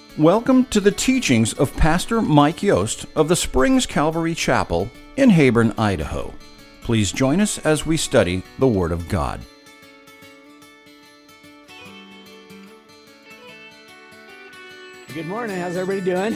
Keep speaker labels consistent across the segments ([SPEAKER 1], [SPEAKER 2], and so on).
[SPEAKER 1] Welcome to the teachings of Pastor Mike Yost of the Springs Calvary Chapel in Heyburn, Idaho. Please join us as we study the Word of God.
[SPEAKER 2] Good morning. How's everybody doing?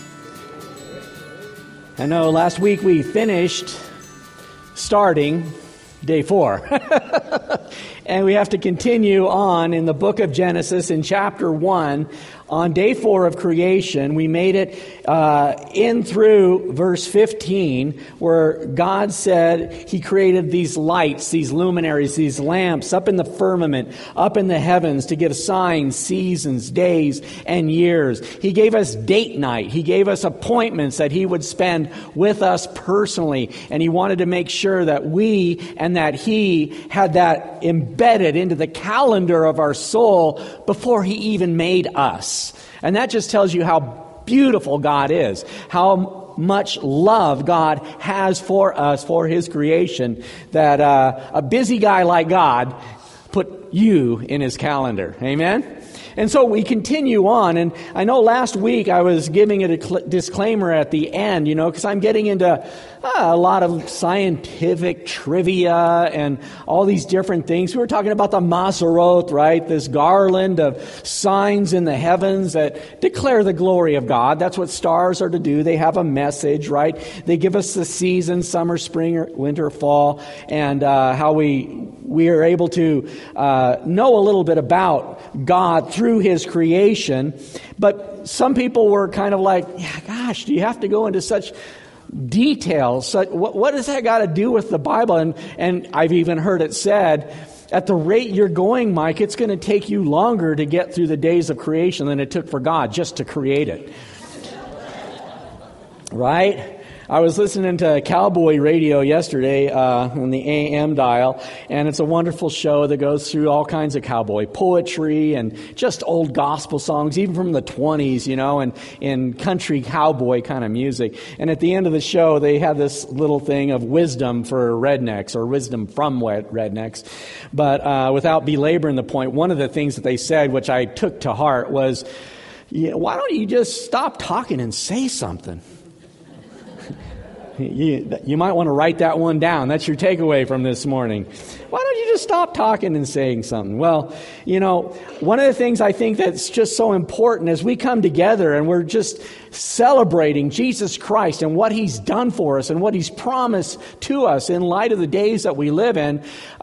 [SPEAKER 2] I know last week we finished starting day 4. And we have to continue on in the book of Genesis in chapter 1. On day 4 of creation, we made it in through verse 15, where God said He created these lights, these luminaries, these lamps up in the firmament, up in the heavens to give signs, seasons, days, and years. He gave us date night. He gave us appointments that He would spend with us personally. And He wanted to make sure that we and that He had that embedded into the calendar of our soul before He even made us. And that just tells you how beautiful God is, how much love God has for us, for His creation, that a busy guy like God put you in His calendar. Amen? And so we continue on, and I know last week I was giving a disclaimer at the end, because I'm getting into a lot of scientific trivia and all these different things. We were talking about the Mazzaroth, right? This garland of signs in the heavens that declare the glory of God. That's what stars are to do. They have a message, right? They give us the seasons, summer, spring, winter, fall, and how we are able to know a little bit about God through His creation. But some people were kind of like, yeah, gosh, do you have to go into such details? What does that got to do with the Bible? And I've even heard it said, at the rate you're going, Mike, it's going to take you longer to get through the days of creation than it took for God just to create it. Right? I was listening to Cowboy Radio yesterday on the AM dial, and it's a wonderful show that goes through all kinds of cowboy poetry and just old gospel songs, even from the 20s, and in country cowboy kind of music. And at the end of the show, they have this little thing of wisdom for rednecks, or wisdom from rednecks. But without belaboring the point, one of the things that they said, which I took to heart, was, why don't you just stop talking and say something? You might want to write that one down. That's your takeaway from this morning. Why don't you just stop talking and saying something? Well, one of the things I think that's just so important as we come together and we're just celebrating Jesus Christ and what He's done for us and what He's promised to us in light of the days that we live in,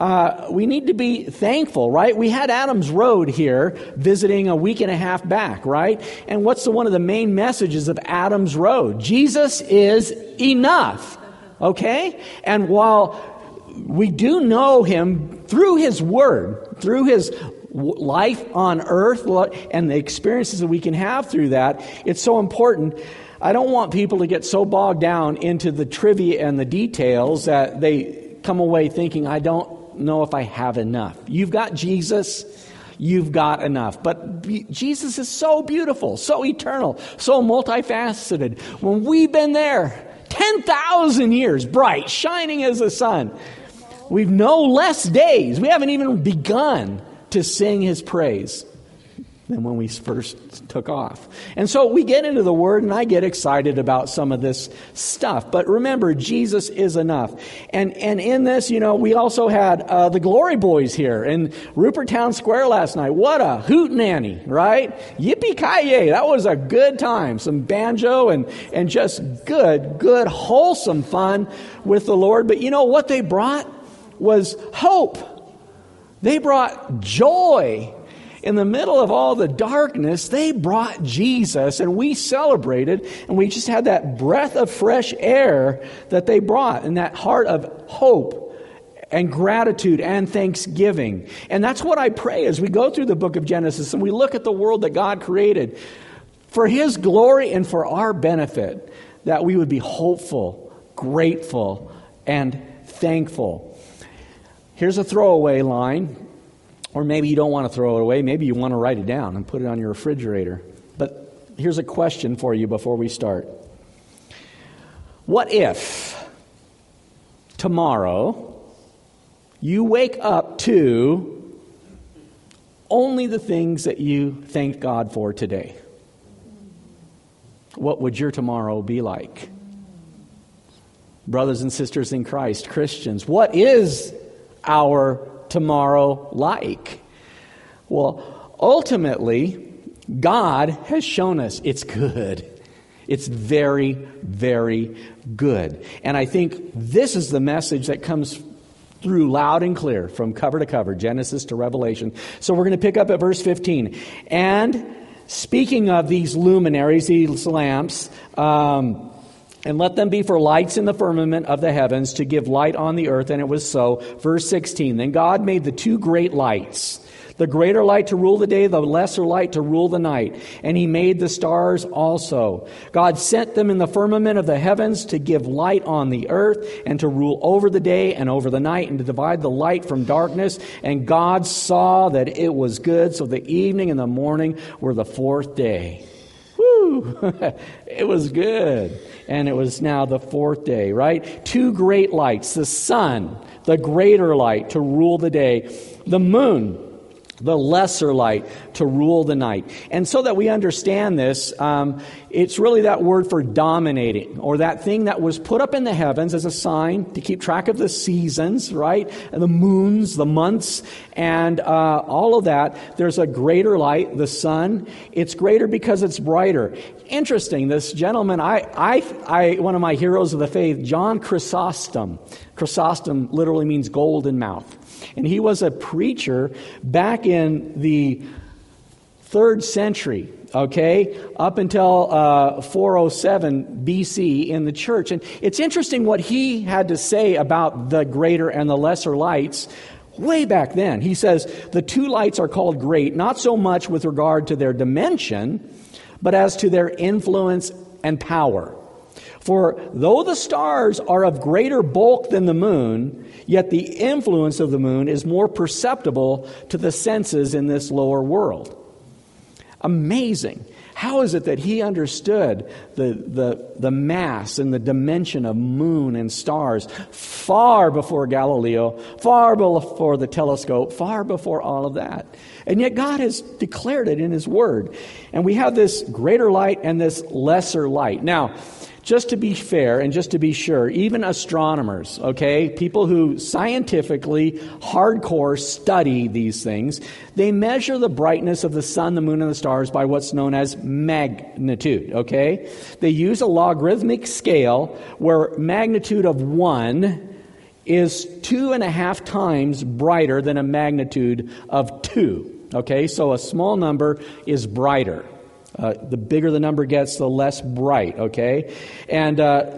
[SPEAKER 2] we need to be thankful, right? We had Adams Road here visiting a week and a half back, right? And what's one of the main messages of Adams Road? Jesus is enough, okay? And while we do know Him through His Word, through His life on earth and the experiences that we can have through that, it's so important. I don't want people to get so bogged down into the trivia and the details that they come away thinking, I don't know if I have enough. You've got Jesus, you've got enough. But Jesus is so beautiful, so eternal, so multifaceted. When we've been there 10,000 years, bright, shining as the sun, we've no less days. We haven't even begun to sing His praise than when we first took off. And so we get into the Word, and I get excited about some of this stuff. But remember, Jesus is enough. And in this, we also had the Glory Boys here in Rupert Town Square last night. What a hootenanny, right? Yippee-ki-yay. That was a good time. Some banjo and just good, wholesome fun with the Lord. But what they brought was hope. They brought joy. In the middle of all the darkness, they brought Jesus, and we celebrated, and we just had that breath of fresh air that they brought, and that heart of hope and gratitude and thanksgiving. And that's what I pray as we go through the book of Genesis and we look at the world that God created for His glory and for our benefit, that we would be hopeful, grateful, and thankful. Here's a throwaway line, or maybe you don't want to throw it away. Maybe you want to write it down and put it on your refrigerator. But here's a question for you before we start. What if tomorrow you wake up to only the things that you thanked God for today? what would your tomorrow be like? Brothers and sisters in Christ, Christians, what is our tomorrow like? Well, ultimately, God has shown us it's good. It's very, very good. And I think this is the message that comes through loud and clear from cover to cover, Genesis to Revelation. So we're going to pick up at verse 15. And speaking of these luminaries, these lamps, and let them be for lights in the firmament of the heavens to give light on the earth. And it was so. Verse 16, then God made the two great lights, the greater light to rule the day, the lesser light to rule the night. And he made the stars also. God sent them in the firmament of the heavens to give light on the earth and to rule over the day and over the night and to divide the light from darkness. And God saw that it was good. So the evening and the morning were the fourth day. Woo! It was good. And it was now the fourth day, right? Two great lights, the sun, the greater light to rule the day, the moon, the lesser light to rule the night. And so that we understand this, it's really that word for dominating, or that thing that was put up in the heavens as a sign to keep track of the seasons, right? And the moons, the months, and all of that. There's a greater light, the sun. It's greater because it's brighter. Interesting, this gentleman, one of my heroes of the faith, John Chrysostom. Chrysostom literally means golden mouth. And he was a preacher back in the 3rd century, okay, up until 407 BC in the church. And it's interesting what he had to say about the greater and the lesser lights way back then. He says, the two lights are called great, not so much with regard to their dimension, but as to their influence and power. For though the stars are of greater bulk than the moon, yet the influence of the moon is more perceptible to the senses in this lower world. Amazing. How is it that he understood the mass and the dimension of moon and stars far before Galileo, far before the telescope, far before all of that? And yet God has declared it in His Word. And we have this greater light and this lesser light. Now, just to be fair and just to be sure, even astronomers, okay, people who scientifically hardcore study these things, they measure the brightness of the sun, the moon, and the stars by what's known as magnitude, okay? They use a logarithmic scale where magnitude of 1 is 2.5 times brighter than a magnitude of 2, okay? So a small number is brighter. The bigger the number gets, the less bright, okay? And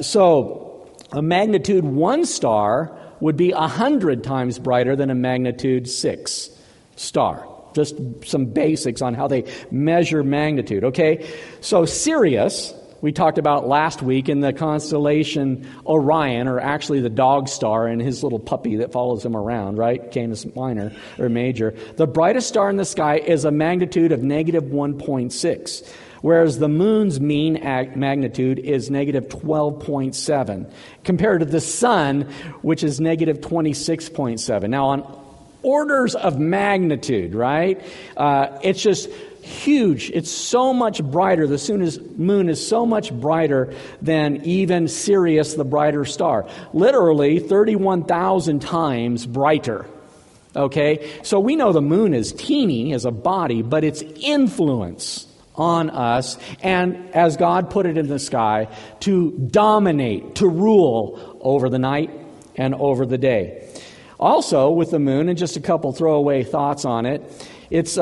[SPEAKER 2] so a magnitude 1 star would be 100 times brighter than a magnitude 6 star. Just some basics on how they measure magnitude, okay? So Sirius, we talked about last week in the constellation Orion, or actually the dog star and his little puppy that follows him around, right? Canis Minor or Major. The brightest star in the sky is a magnitude of negative 1.6, whereas the moon's mean magnitude is negative 12.7, compared to the sun, which is negative 26.7. Now, on orders of magnitude, right? It's just huge. It's so much brighter. The moon is so much brighter than even Sirius, the brighter star. Literally 31,000 times brighter. Okay? So we know the moon is teeny as a body, but its influence on us, and as God put it in the sky, to dominate, to rule over the night and over the day. Also, with the moon, and just a couple throwaway thoughts on it, it's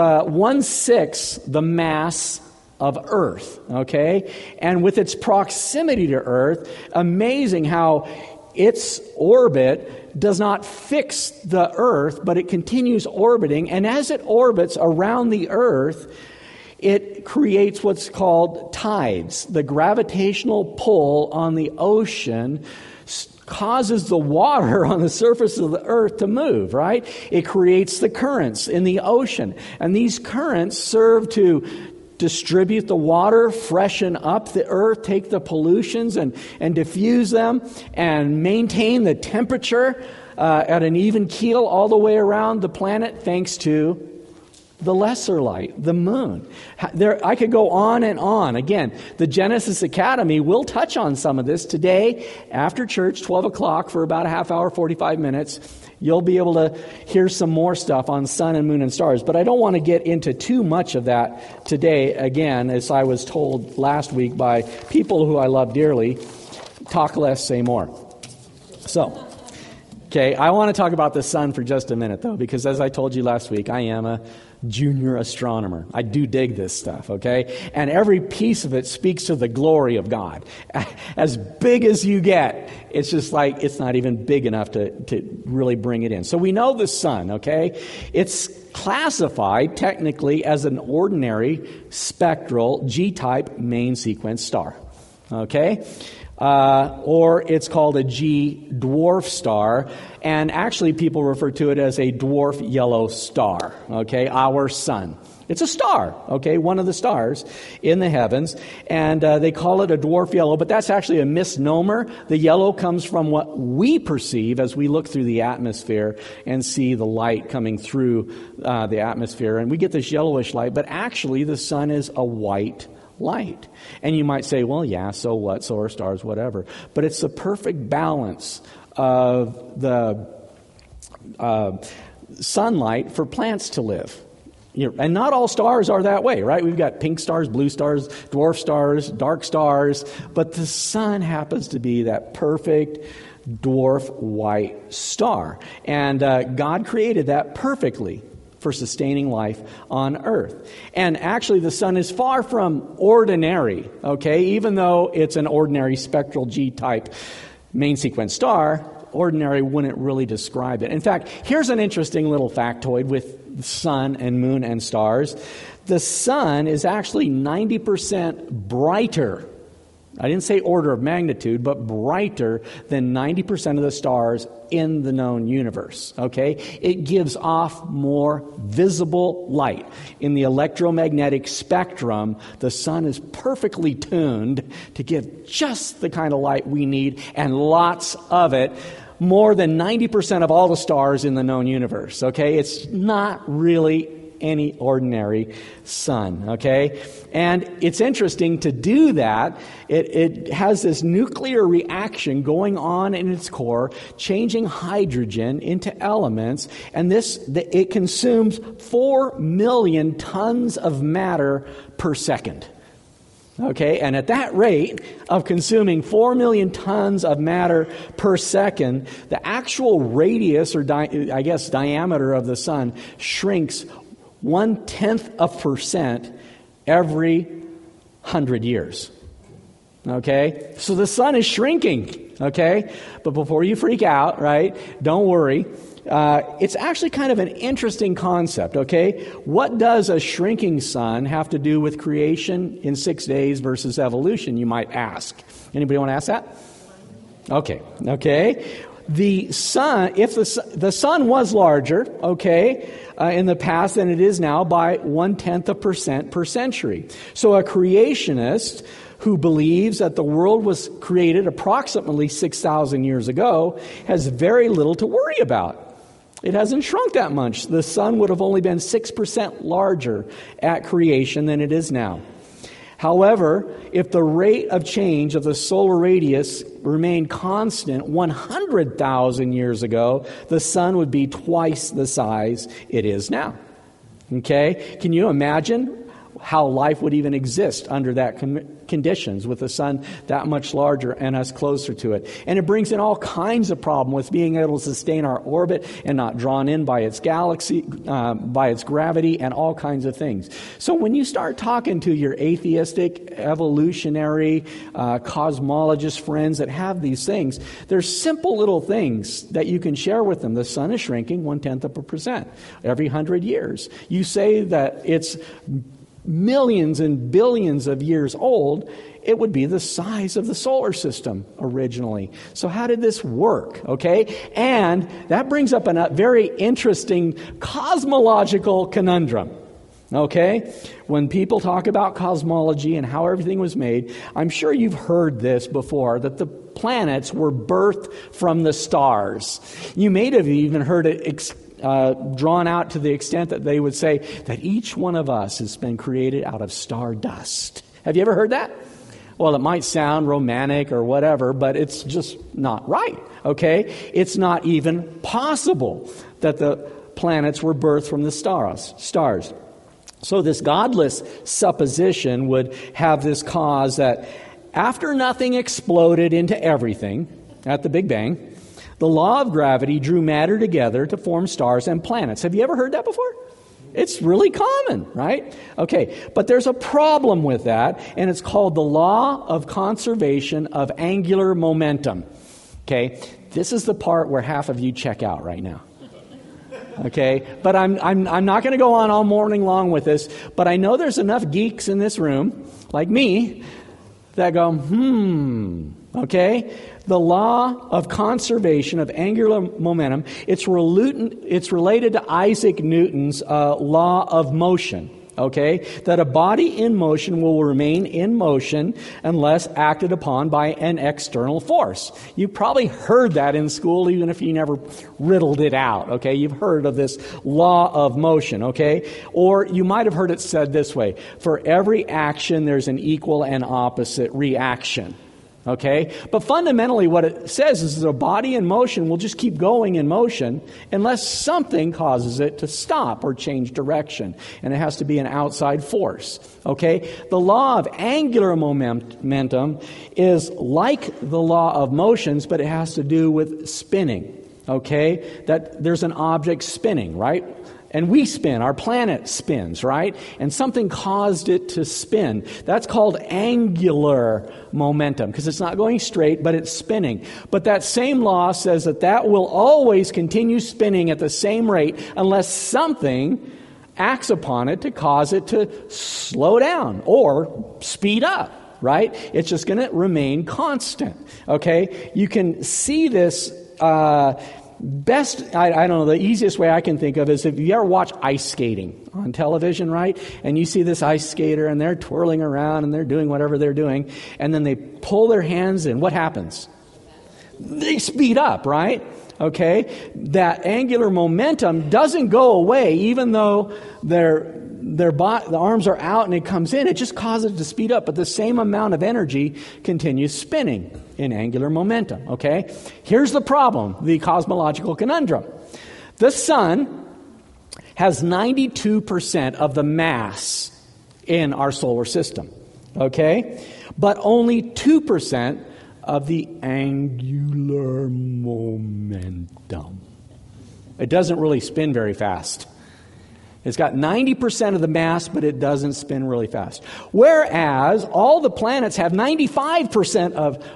[SPEAKER 2] 1/6 the mass of Earth, okay? And with its proximity to Earth, amazing how its orbit does not fix the Earth, but it continues orbiting. And as it orbits around the Earth, it creates what's called tides. The gravitational pull on the ocean causes the water on the surface of the earth to move, right? It creates the currents in the ocean. And these currents serve to distribute the water, freshen up the earth, take the pollutions and diffuse them, and maintain the temperature at an even keel all the way around the planet, thanks to the lesser light, the moon. I could go on and on. Again, the Genesis Academy will touch on some of this today after church, 12 o'clock for about a half hour, 45 minutes. You'll be able to hear some more stuff on sun and moon and stars. But I don't want to get into too much of that today. Again, as I was told last week by people who I love dearly, talk less, say more. So, okay, I want to talk about the sun for just a minute, though, because as I told you last week, I am a junior astronomer. I do dig this stuff, okay? And every piece of it speaks to the glory of God. As big as you get, it's just like it's not even big enough to really bring it in. So we know the sun, okay? It's classified technically as an ordinary spectral G-type main sequence star, okay? Or it's called a G dwarf star, and actually people refer to it as a dwarf yellow star, okay, our sun. It's a star, okay, one of the stars in the heavens, and they call it a dwarf yellow, but that's actually a misnomer. The yellow comes from what we perceive as we look through the atmosphere and see the light coming through the atmosphere, and we get this yellowish light, but actually the sun is a white light. And you might say, well, yeah, so what? So are stars, whatever. But it's the perfect balance of the sunlight for plants to live. And not all stars are that way, right? We've got pink stars, blue stars, dwarf stars, dark stars. But the sun happens to be that perfect dwarf white star. And God created that perfectly for sustaining life on earth. And actually the sun is far from ordinary, okay? Even though it's an ordinary spectral G-type main sequence star, ordinary wouldn't really describe it. In fact, here's an interesting little factoid with sun and moon and stars. The sun is actually 90% brighter. I didn't say order of magnitude, but brighter than 90% of the stars in the known universe, okay? It gives off more visible light. In the electromagnetic spectrum, the sun is perfectly tuned to give just the kind of light we need, and lots of it, more than 90% of all the stars in the known universe, okay? It's not really any ordinary sun, okay? And it's interesting to do that. It has this nuclear reaction going on in its core, changing hydrogen into elements, and it consumes 4 million tons of matter per second. Okay, and at that rate of consuming 4 million tons of matter per second, the actual radius, or diameter of the sun shrinks 0.1% every 100 years. Okay? So the sun is shrinking. Okay? But before you freak out, right? Don't worry. It's actually kind of an interesting concept. Okay? What does a shrinking sun have to do with creation in 6 days versus evolution, you might ask? Anybody want to ask that? Okay. The sun, if the sun was larger, in the past than it is now by 0.1% per century. So a creationist who believes that the world was created approximately 6,000 years ago has very little to worry about. It hasn't shrunk that much. The sun would have only been 6% larger at creation than it is now. However, if the rate of change of the solar radius remained constant 100,000 years ago, the sun would be twice the size it is now. Okay? Can you imagine how life would even exist under that conditions with the sun that much larger and us closer to it? And it brings in all kinds of problems with being able to sustain our orbit and not drawn in by its galaxy, by its gravity, and all kinds of things. So when you start talking to your atheistic, evolutionary, cosmologist friends that have these things, there's simple little things that you can share with them. The sun is shrinking 0.1% every 100 years. You say that it's millions and billions of years old, it would be the size of the solar system originally. So how did this work? Okay? And that brings up a very interesting cosmological conundrum. Okay? When people talk about cosmology and how everything was made, I'm sure you've heard this before, that the planets were birthed from the stars. You may have even heard it drawn out to the extent that they would say that each one of us has been created out of stardust. Have you ever heard that? Well, it might sound romantic or whatever, but it's just not right, okay? It's not even possible that the planets were birthed from the stars. So this godless supposition would have this cause that after nothing exploded into everything at the Big Bang, the law of gravity drew matter together to form stars and planets. Have you ever heard that before? It's really common, right? Okay, but there's a problem with that, and it's called the law of conservation of angular momentum. Okay, this is the part where half of you check out right now. Okay, but I'm not going to go on all morning long with this, but I know there's enough geeks in this room, like me, that go, okay? The law of conservation of angular momentum, it's related to Isaac Newton's law of motion, okay? That a body in motion will remain in motion unless acted upon by an external force. You probably heard that in school, even if you never riddled it out, okay? You've heard of this law of motion, okay? Or you might have heard it said this way: for every action, there's an equal and opposite reaction. Okay? But fundamentally what it says is that a body in motion will just keep going in motion unless something causes it to stop or change direction. And it has to be an outside force. Okay? The law of angular momentum is like the law of motions, but it has to do with spinning. Okay? That there's an object spinning, right? And we spin, our planet spins, right? And something caused it to spin. That's called angular momentum, because it's not going straight, but it's spinning. But that same law says that will always continue spinning at the same rate unless something acts upon it to cause it to slow down or speed up, right? It's just going to remain constant, okay? You can see this best, I don't know, the easiest way I can think of is if you ever watch ice skating on television, right? And you see this ice skater and they're twirling around and they're doing whatever they're doing, and then they pull their hands in. What happens? They speed up, right? Okay? That angular momentum doesn't go away even though the arms are out and it comes in. It just causes it to speed up, but the same amount of energy continues spinning in angular momentum, okay? Here's the problem, the cosmological conundrum. The sun has 92% of the mass in our solar system, okay? But only 2% of the angular momentum. It doesn't really spin very fast. It's got 90% of the mass, but it doesn't spin really fast. Whereas all the planets have 95%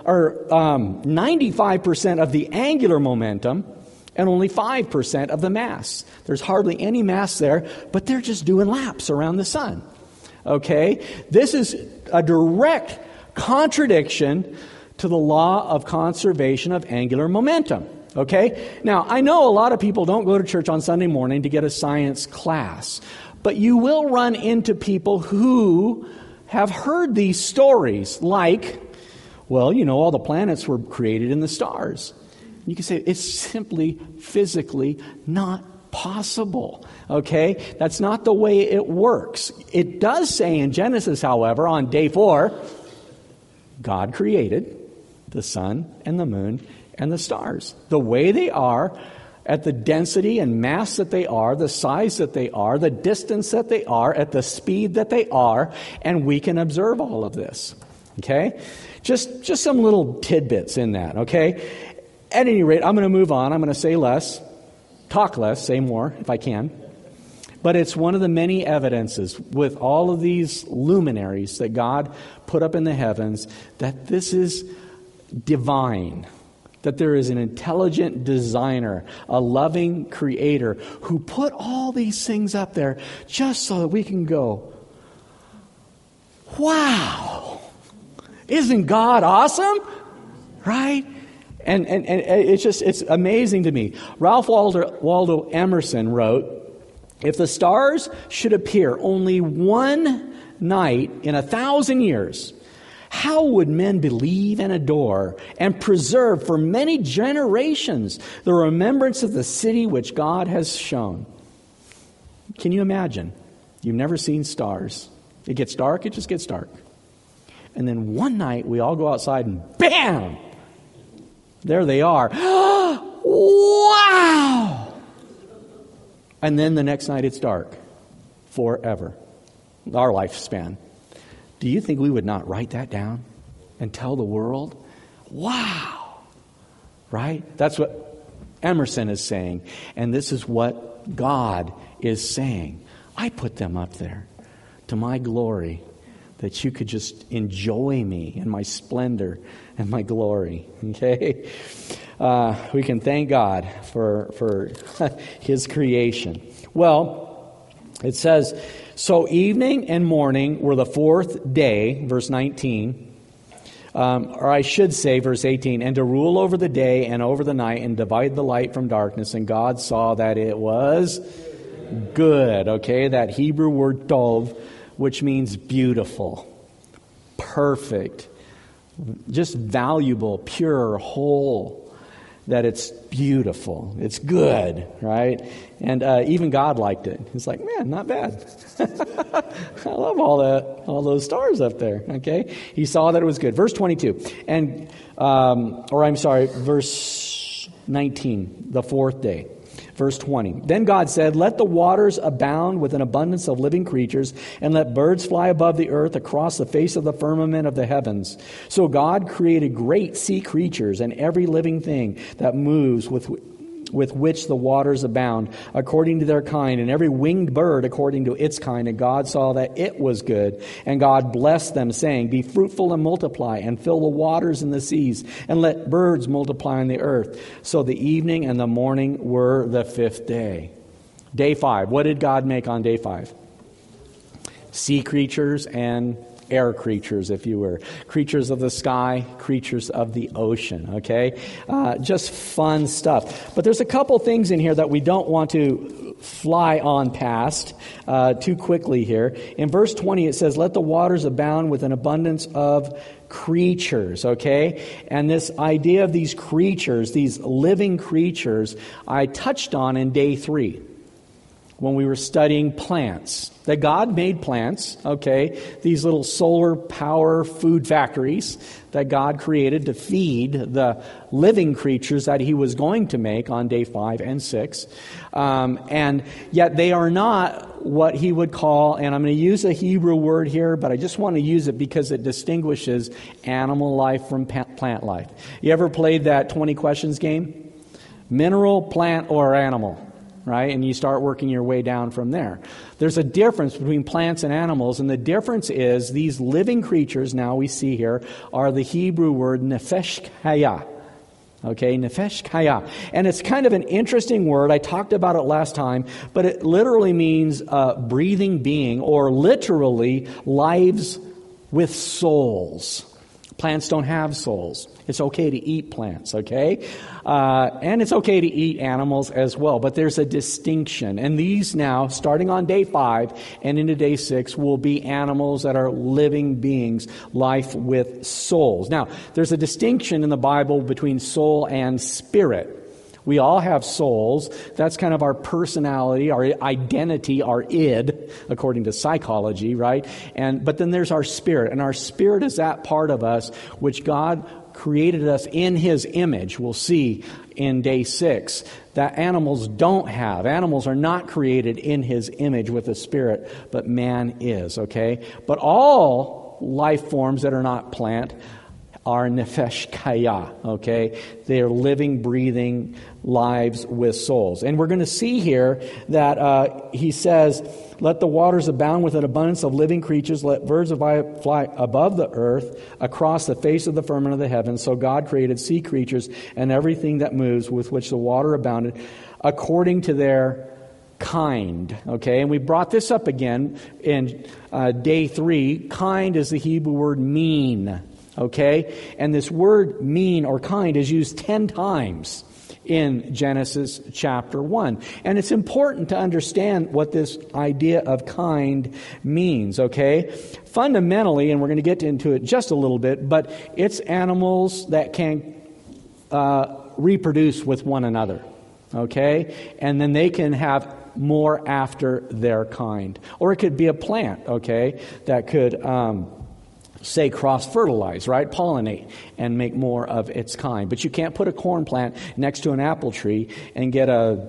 [SPEAKER 2] of the angular momentum and only 5% of the mass. There's hardly any mass there, but they're just doing laps around the sun. Okay? This is a direct contradiction to the law of conservation of angular momentum. Okay? Now, I know a lot of people don't go to church on Sunday morning to get a science class, but you will run into people who have heard these stories like, well, you know, all the planets were created in the stars. You can say it's simply physically not possible. Okay? That's not the way it works. It does say in Genesis, however, on day 4, God created the sun and the moon and the stars, the way they are, at the density and mass that they are, the size that they are, the distance that they are, at the speed that they are, and we can observe all of this. Okay? Just some little tidbits in that, okay? At any rate, I'm going to move on. I'm going to say less, talk less, say more if I can. But it's one of the many evidences with all of these luminaries that God put up in the heavens that this is divine. That there is an intelligent designer, a loving creator who put all these things up there just so that we can go, wow, isn't God awesome? Right? And it's amazing to me. Ralph Waldo Emerson wrote, if the stars should appear only one night in 1,000 years, how would men believe and adore and preserve for many generations the remembrance of the city which God has shown? Can you imagine? You've never seen stars. It gets dark, it just gets dark. And then one night we all go outside and bam! There they are. Wow! And then the next night it's dark. Forever. Our lifespan. Do you think we would not write that down and tell the world? Wow! Right? That's what Emerson is saying. And this is what God is saying. I put them up there to my glory, that you could just enjoy me in my splendor and my glory. Okay? We can thank God for His creation. Well, it says, so evening and morning were the fourth day, verse 19. Or I should say, verse 18, and to rule over the day and over the night and divide the light from darkness. And God saw that it was good. Okay, that Hebrew word tov, which means beautiful, perfect, just valuable, pure, whole. That it's beautiful, it's good, right? And even God liked it. He's like, man, not bad. I love all those stars up there. Okay, He saw that it was good. Verse 22, and verse 19, the fourth day. Verse 20, then God said, let the waters abound with an abundance of living creatures, and let birds fly above the earth across the face of the firmament of the heavens. So God created great sea creatures and every living thing that moves with which the waters abound, according to their kind, and every winged bird according to its kind. And God saw that it was good. And God blessed them, saying, be fruitful and multiply, and fill the waters in the seas, and let birds multiply on the earth. So the evening and the morning were the fifth day. Day 5. What did God make on day 5? Sea creatures and air creatures, if you were. Creatures of the sky, creatures of the ocean, okay? Just fun stuff. But there's a couple things in here that we don't want to fly on past too quickly here. In verse 20 it says, let the waters abound with an abundance of creatures, okay? And this idea of these creatures, these living creatures, I touched on in day 3. When we were studying plants, that God made plants, okay, these little solar power food factories that God created to feed the living creatures that He was going to make on day 5 and 6. And yet they are not what He would call, and I'm going to use a Hebrew word here, but I just want to use it because it distinguishes animal life from plant life. You ever played that 20 questions game? Mineral, plant, or animal? Right? And you start working your way down from there. There's a difference between plants and animals, and the difference is these living creatures, now we see here, are the Hebrew word nefesh chaya. Okay, nefesh chaya. And it's kind of an interesting word. I talked about it last time, but it literally means breathing being, or literally lives with souls. Plants don't have souls. It's okay to eat plants, okay? And it's okay to eat animals as well. But there's a distinction. And these now, starting on day 5 and into day 6, will be animals that are living beings, life with souls. Now, there's a distinction in the Bible between soul and spirit. We all have souls. That's kind of our personality, our identity, our id, according to psychology, right? But then there's our spirit. And our spirit is that part of us which God created us in His image. We'll see in day 6 that animals don't have. Animals are not created in His image with a spirit, but man is, okay? But all life forms that are not plant are nefesh chaya, okay? They are living, breathing lives with souls. And we're going to see here that He says, let the waters abound with an abundance of living creatures, let birds fly above the earth, across the face of the firmament of the heavens. So God created sea creatures and everything that moves with which the water abounded, according to their kind, okay? And we brought this up again in day 3. Kind is the Hebrew word mean. Okay? And this word mean or kind is used 10 times in Genesis chapter 1. And it's important to understand what this idea of kind means, okay? Fundamentally, and we're going to get into it just a little bit, but it's animals that can reproduce with one another, okay? And then they can have more after their kind. Or it could be a plant, okay, that could say cross-fertilize, right? Pollinate and make more of its kind. But you can't put a corn plant next to an apple tree and get a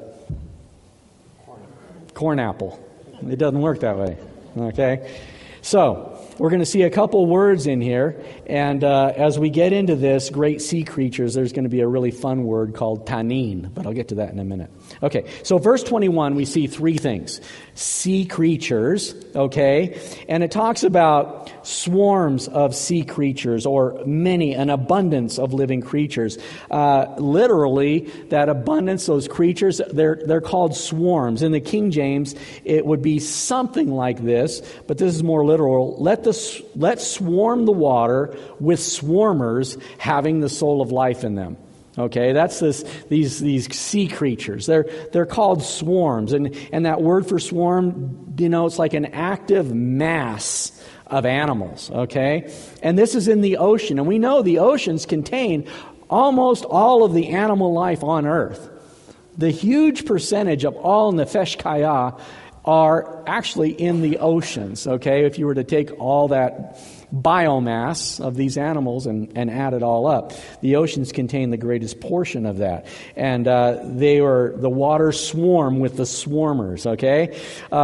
[SPEAKER 2] corn apple. It doesn't work that way, okay? So, we're going to see a couple words in here, and as we get into this, great sea creatures, there's going to be a really fun word called tanin, but I'll get to that in a minute. Okay, so verse 21, we see three things. Sea creatures, okay, and it talks about swarms of sea creatures, or many, an abundance of living creatures. Literally, that abundance, those creatures, they're called swarms. In the King James, it would be something like this, but this is more literal. Let swarm the water with swarmers having the soul of life in them. Okay, that's these sea creatures. They're called swarms, and that word for swarm denotes like an active mass of animals. Okay, and this is in the ocean, and we know the oceans contain almost all of the animal life on Earth. The huge percentage of all nefesh kaya are actually in the oceans. Okay, if you were to take all that biomass of these animals and add it all up, the oceans contain the greatest portion of that, and the waters swarm with the swarmers. Okay,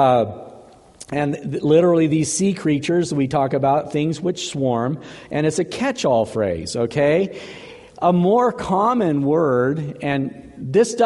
[SPEAKER 2] and literally these sea creatures, we talk about things which swarm, and it's a catch-all phrase. Okay, a more common word, and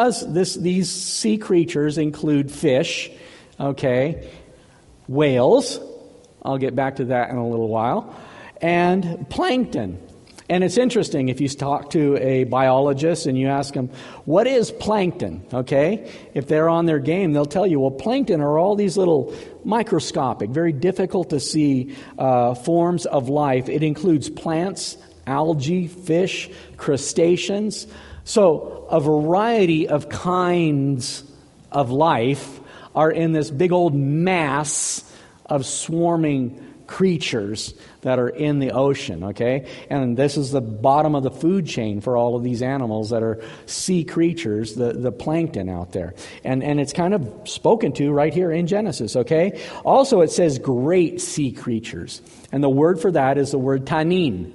[SPEAKER 2] these sea creatures include fish. Okay, whales. I'll get back to that in a little while. And plankton. And it's interesting if you talk to a biologist and you ask them, what is plankton? Okay? If they're on their game, they'll tell you, well, plankton are all these little microscopic, very difficult to see forms of life. It includes plants, algae, fish, crustaceans. So a variety of kinds of life are in this big old mass of swarming creatures that are in the ocean, okay? And this is the bottom of the food chain for all of these animals that are sea creatures, the plankton out there. And it's kind of spoken to right here in Genesis, okay? Also, it says great sea creatures. And the word for that is the word tanin.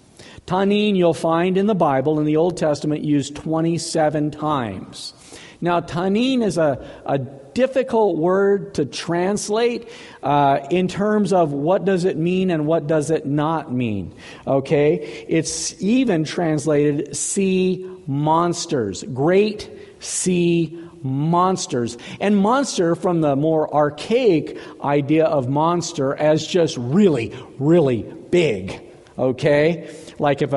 [SPEAKER 2] Tanin you'll find in the Bible, in the Old Testament, used 27 times. Now, tanin is a difficult word to translate in terms of what does it mean and what does it not mean. Okay? It's even translated sea monsters, great sea monsters. And monster from the more archaic idea of monster as just really, really big. Okay? Like if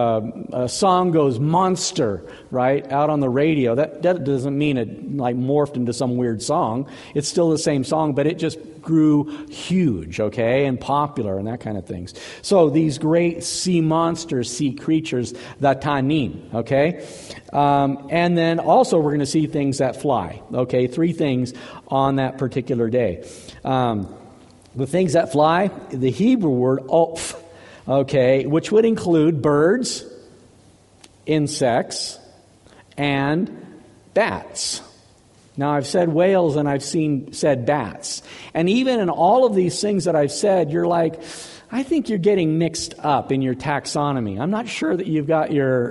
[SPEAKER 2] a song goes monster, right, out on the radio, that doesn't mean it like morphed into some weird song. It's still the same song, but it just grew huge, okay, and popular and that kind of things. So these great sea monsters, sea creatures, the tanin, okay? And then also we're going to see things that fly, okay? 3 things on that particular day. The things that fly, the Hebrew word, oph, okay, which would include birds, insects, and bats. Now, I've said whales and I've said bats. And even in all of these things that I've said, you're like, I think you're getting mixed up in your taxonomy. I'm not sure that you've got your,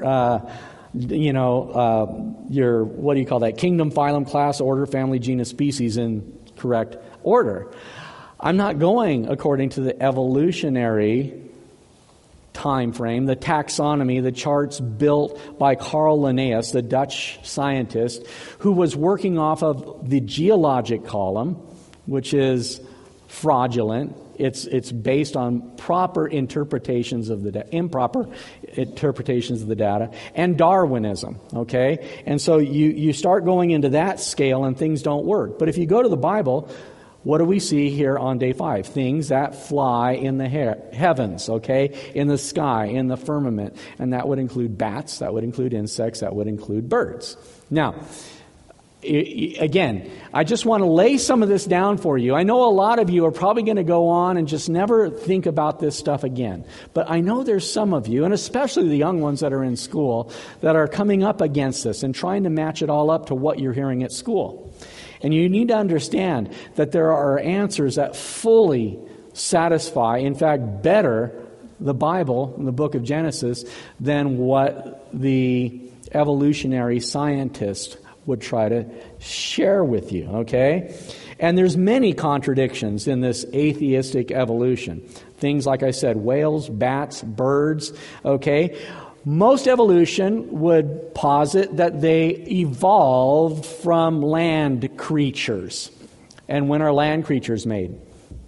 [SPEAKER 2] your, what do you call that, kingdom, phylum, class, order, family, genus, species in correct order. I'm not going according to the evolutionary time frame, the taxonomy, the charts built by Carl Linnaeus, the Dutch scientist, who was working off of the geologic column, which is fraudulent. It's based on proper interpretations of the improper interpretations of the data, and Darwinism. Okay, and so you start going into that scale, and things don't work. But if you go to the Bible, What do we see here on day 5? Things that fly in the heavens, okay? In the sky, in the firmament. And that would include bats, that would include insects, that would include birds. Now, again, I just want to lay some of this down for you. I know a lot of you are probably going to go on and just never think about this stuff again. But I know there's some of you, and especially the young ones that are in school, that are coming up against this and trying to match it all up to what you're hearing at school. And you need to understand that there are answers that fully satisfy, in fact, better the Bible, the book of Genesis, than what the evolutionary scientists would try to share with you, okay? And there's many contradictions in this atheistic evolution. Things like I said, whales, bats, birds, okay? Most evolution would posit that they evolved from land creatures. And when are land creatures made?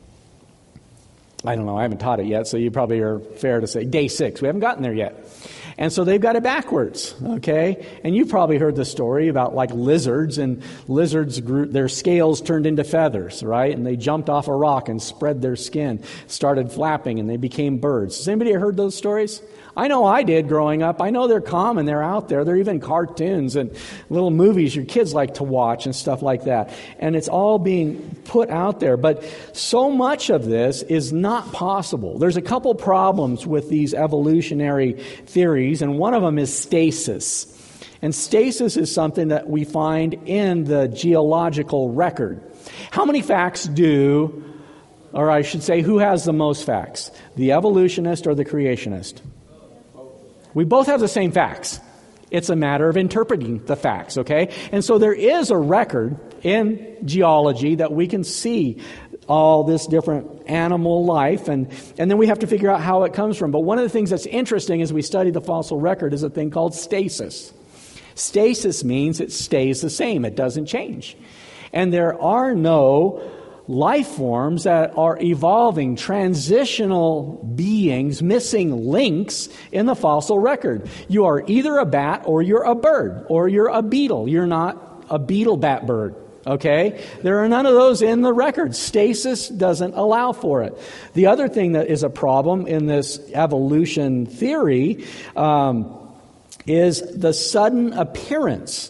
[SPEAKER 2] I don't know, I haven't taught it yet, so you probably are fair to say day 6. We haven't gotten there yet. And so they've got it backwards, okay? And you've probably heard the story about like lizards, and lizards grew, their scales turned into feathers, right? And they jumped off a rock and spread their skin, started flapping, and they became birds. Has anybody heard those stories? I know I did growing up. I know they're common. They're out there. They're even cartoons and little movies your kids like to watch and stuff like that. And it's all being put out there. But so much of this is not possible. There's a couple problems with these evolutionary theories, and one of them is stasis. And stasis is something that we find in the geological record. How many facts do, or I should say, who has the most facts? The evolutionist or the creationist? We both have the same facts. It's a matter of interpreting the facts, okay? And so there is a record in geology that we can see all this different animal life, and then we have to figure out how it comes from. But one of the things that's interesting as we study the fossil record is a thing called stasis. Stasis means it stays the same. It doesn't change. And there are no life forms that are evolving, transitional beings, missing links in the fossil record. You are either a bat or you're a bird or you're a beetle. You're not a beetle bat bird. Okay? There are none of those in the record. Stasis doesn't allow for it. The other thing that is a problem in this evolution theory is the sudden appearance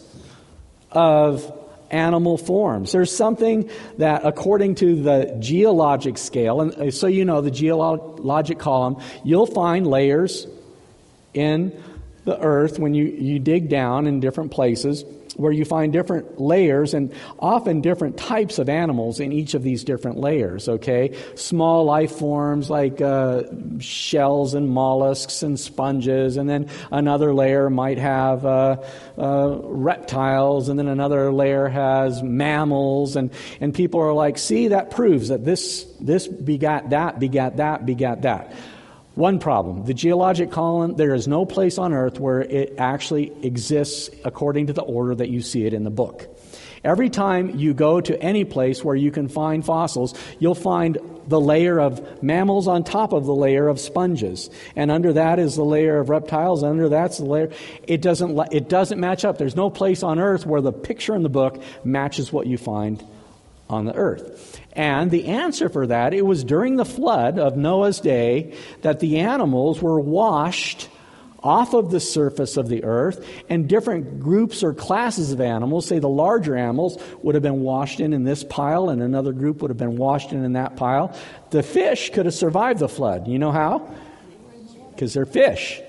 [SPEAKER 2] of animal forms. There's something that, according to the geologic scale, and so you know the geologic column, you'll find layers in the earth when you dig down in different places where you find different layers and often different types of animals in each of these different layers, okay? Small life forms like shells and mollusks and sponges, and then another layer might have reptiles, and then another layer has mammals, and people are like, see, that proves that this begat that, begat that, begat that. One problem, the geologic column, there is no place on earth where it actually exists according to the order that you see it in the book. Every time you go to any place where you can find fossils, you'll find the layer of mammals on top of the layer of sponges. And under that is the layer of reptiles, and under that's the layer. It doesn't match up. There's no place on earth where the picture in the book matches what you find on the earth. And the answer for that, it was during the flood of Noah's day that the animals were washed off of the surface of the earth, and different groups or classes of animals, say the larger animals, would have been washed in this pile, and another group would have been washed in that pile. The fish could have survived the flood. You know how? Because they're fish.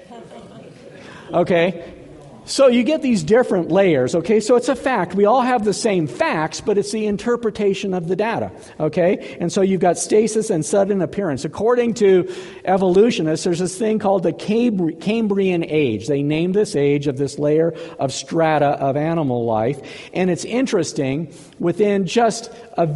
[SPEAKER 2] Okay? So you get these different layers, okay? So it's a fact. We all have the same facts, but it's the interpretation of the data, okay? And so you've got stasis and sudden appearance. According to evolutionists, there's this thing called the Cambrian age. They named this age of this layer of strata of animal life. And it's interesting, within just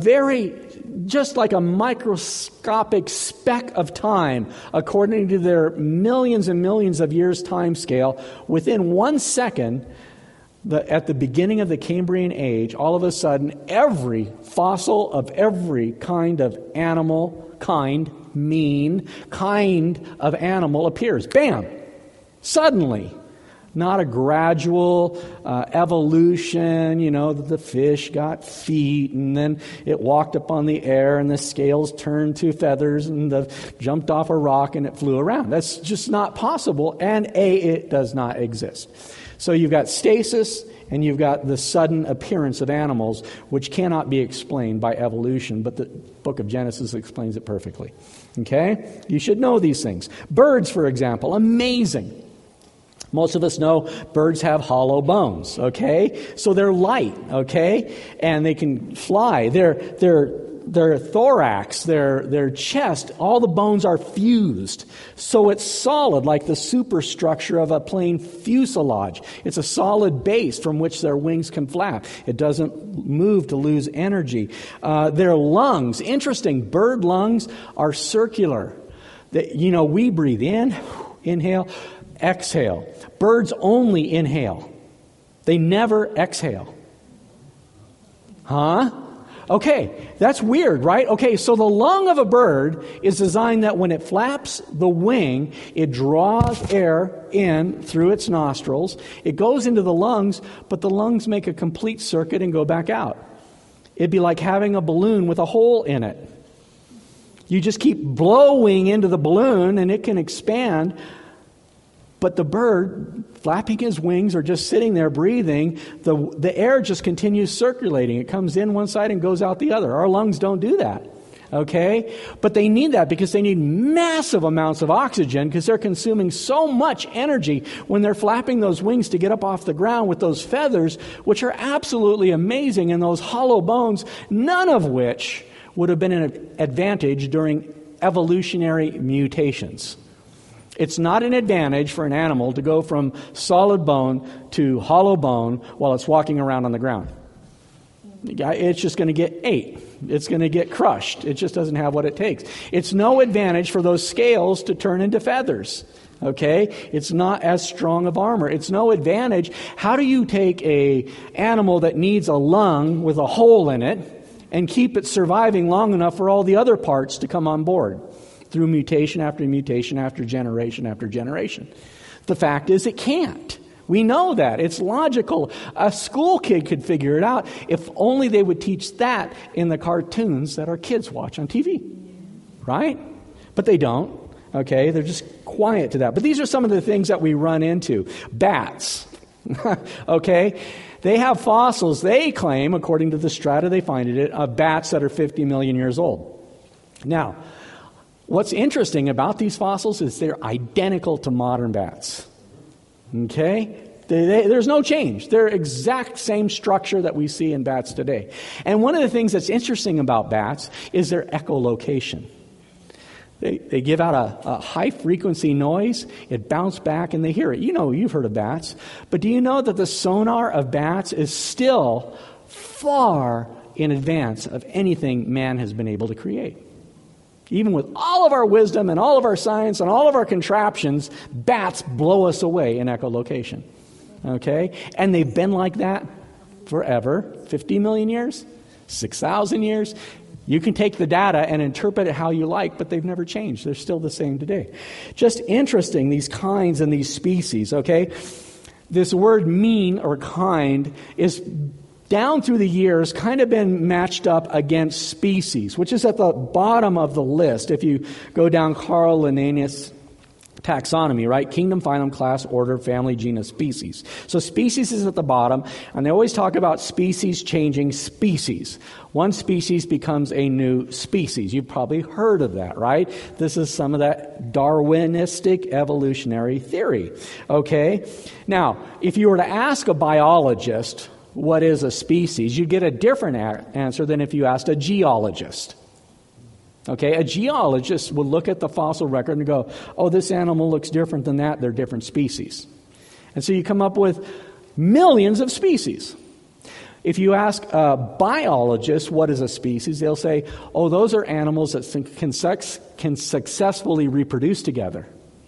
[SPEAKER 2] like a microscopic speck of time, according to their millions and millions of years time scale, within 1 second, at the beginning of the Cambrian age, all of a sudden, every fossil of every kind of animal, kind of animal appears. Bam! Suddenly. Not a gradual evolution, the fish got feet and then it walked up on the air and the scales turned to feathers and jumped off a rock and it flew around. That's just not possible, and it does not exist. So you've got stasis and you've got the sudden appearance of animals, which cannot be explained by evolution, but the book of Genesis explains it perfectly. Okay? You should know these things. Birds, for example, amazing. Most of us know birds have hollow bones, okay? So they're light, okay? And they can fly. Their thorax, their chest, all the bones are fused. So it's solid, like the superstructure of a plane fuselage. It's a solid base from which their wings can flap. It doesn't move to lose energy. Their lungs, interesting, bird lungs are circular. We breathe in, inhale, exhale. Birds only inhale. They never exhale. Huh? Okay, that's weird, right? Okay, so the lung of a bird is designed that when it flaps the wing, it draws air in through its nostrils. It goes into the lungs, but the lungs make a complete circuit and go back out. It'd be like having a balloon with a hole in it. You just keep blowing into the balloon and it can expand. But the bird, flapping his wings or just sitting there breathing, the air just continues circulating. It comes in one side and goes out the other. Our lungs don't do that, okay? But they need that because they need massive amounts of oxygen because they're consuming so much energy when they're flapping those wings to get up off the ground with those feathers, which are absolutely amazing, and those hollow bones, none of which would have been an advantage during evolutionary mutations. It's not an advantage for an animal to go from solid bone to hollow bone while it's walking around on the ground. It's just going to get ate. It's going to get crushed. It just doesn't have what it takes. It's no advantage for those scales to turn into feathers. Okay? It's not as strong of armor. It's no advantage. How do you take an animal that needs a lung with a hole in it and keep it surviving long enough for all the other parts to come on board? Through mutation after mutation after generation after generation. The fact is it can't. We know that. It's logical. A school kid could figure it out if only they would teach that in the cartoons that our kids watch on TV. Right? But they don't. Okay? They're just quiet to that. But these are some of the things that we run into. Bats. Okay? They have fossils, they claim, according to the strata they find it, of bats that are 50 million years old. Now, what's interesting about these fossils is they're identical to modern bats. Okay? There's no change. They're exact same structure that we see in bats today. And one of the things that's interesting about bats is their echolocation. They give out a high-frequency noise. It bounces back and they hear it. You've heard of bats. But do you know that the sonar of bats is still far in advance of anything man has been able to create? Even with all of our wisdom and all of our science and all of our contraptions, bats blow us away in echolocation. Okay? And they've been like that forever. 50 million years? 6,000 years? You can take the data and interpret it how you like, but they've never changed. They're still the same today. Just interesting, these kinds and these species, okay? This word mean or kind is down through the years kind of been matched up against species, which is at the bottom of the list. If you go down Carl Linnaeus' taxonomy, right? Kingdom, phylum, class, order, family, genus, species. So species is at the bottom, and they always talk about species changing species. One species becomes a new species. You've probably heard of that, right? This is some of that Darwinistic evolutionary theory. Okay? Now, if you were to ask a biologist what is a species, you'd get a different answer than if you asked a geologist. Okay, a geologist will look at the fossil record and go, oh, this animal looks different than that. They're different species. And so you come up with millions of species. If you ask a biologist what is a species, they'll say, oh, those are animals that can successfully reproduce together.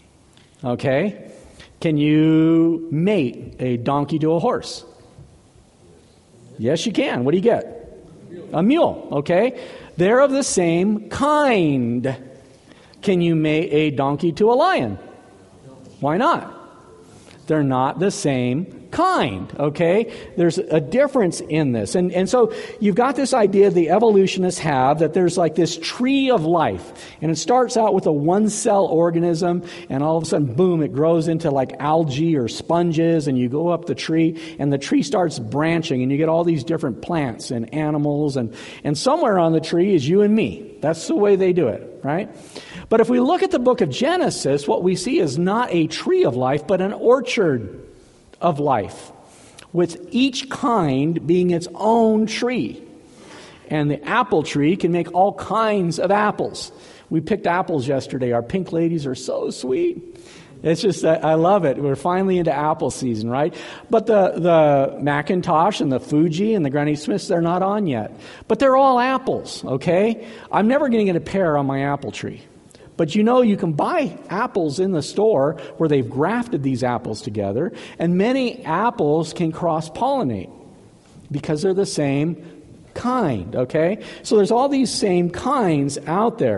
[SPEAKER 2] Okay? Can you mate a donkey to a horse? Yes, you can. What do you get? A mule. Okay? They're of the same kind. Can you mate a donkey to a lion? Why not? They're not the same kind, okay? There's a difference in this. And so you've got this idea the evolutionists have that there's like this tree of life. And it starts out with a one-cell organism, and all of a sudden, boom, it grows into like algae or sponges, and you go up the tree, and the tree starts branching, and you get all these different plants and animals, and somewhere on the tree is you and me. That's the way they do it, right? But if we look at the book of Genesis, what we see is not a tree of life, but an orchard of life, with each kind being its own tree. And the apple tree can make all kinds of apples. We picked apples yesterday. Our pink ladies are so sweet. It's just that I love it. We're finally into apple season, right? But the Macintosh and the Fuji and the Granny Smiths, they're not on yet. But they're all apples, okay? I'm never going to get a pear on my apple tree. But you know, you can buy apples in the store where they've grafted these apples together, and many apples can cross-pollinate because they're the same kind, okay? So there's all these same kinds out there.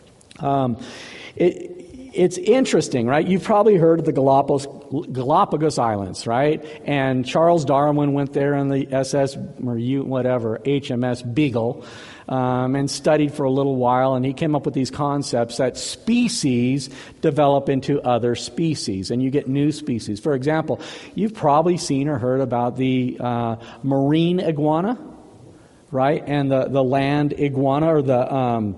[SPEAKER 2] It's interesting, right? You've probably heard of the Galapagos Islands, right? And Charles Darwin went there on the HMS Beagle, and studied for a little while, and he came up with these concepts that species develop into other species, and you get new species. For example, you've probably seen or heard about the marine iguana, right? And the land iguana, or the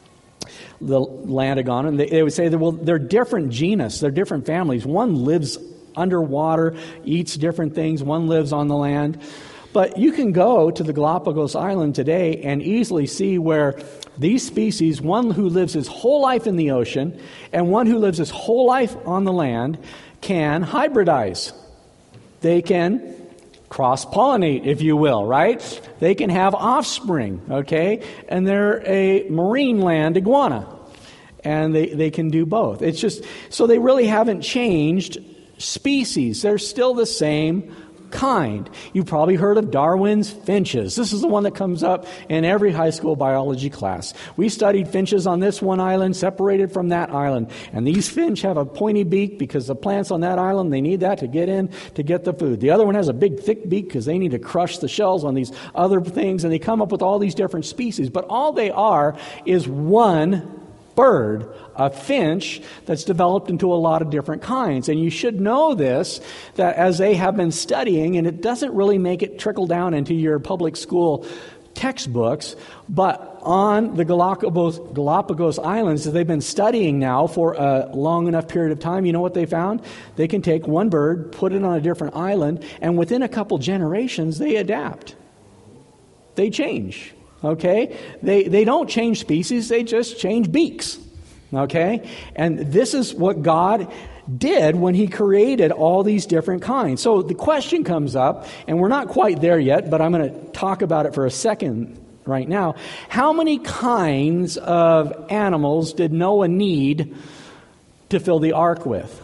[SPEAKER 2] land iguana. And they would say that, well, they're different genus, they're different families. One lives underwater, eats different things. One lives on the land. But you can go to the Galapagos Island today and easily see where these species, one who lives his whole life in the ocean and one who lives his whole life on the land, can hybridize. They can cross-pollinate, if you will, right? They can have offspring, okay? And they're a marine land iguana. And they can do both. It's just, so they really haven't changed species. They're still the same kind. You've probably heard of Darwin's finches. This is the one that comes up in every high school biology class. We studied finches on this one island, separated from that island. And these finch have a pointy beak because the plants on that island, they need that to get in to get the food. The other one has a big thick beak because they need to crush the shells on these other things, and they come up with all these different species. But all they are is one bird, a finch, that's developed into a lot of different kinds. And you should know this, that as they have been studying, and it doesn't really make it trickle down into your public school textbooks, but on the Galapagos Islands, they've been studying now for a long enough period of time. You know what they found? They can take one bird, put it on a different island, and within a couple generations, they adapt. They change. Okay? They don't change species, they just change beaks. Okay? And this is what God did when He created all these different kinds. So the question comes up, and we're not quite there yet, but I'm going to talk about it for a second right now. How many kinds of animals did Noah need to fill the ark with?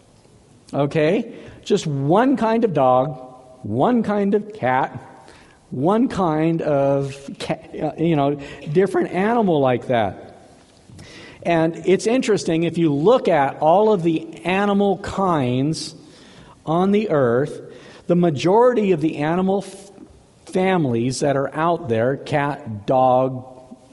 [SPEAKER 2] Okay? Just one kind of dog, one kind of cat, one kind of, different animal like that. And it's interesting, if you look at all of the animal kinds on the earth, the majority of the animal families that are out there, cat, dog,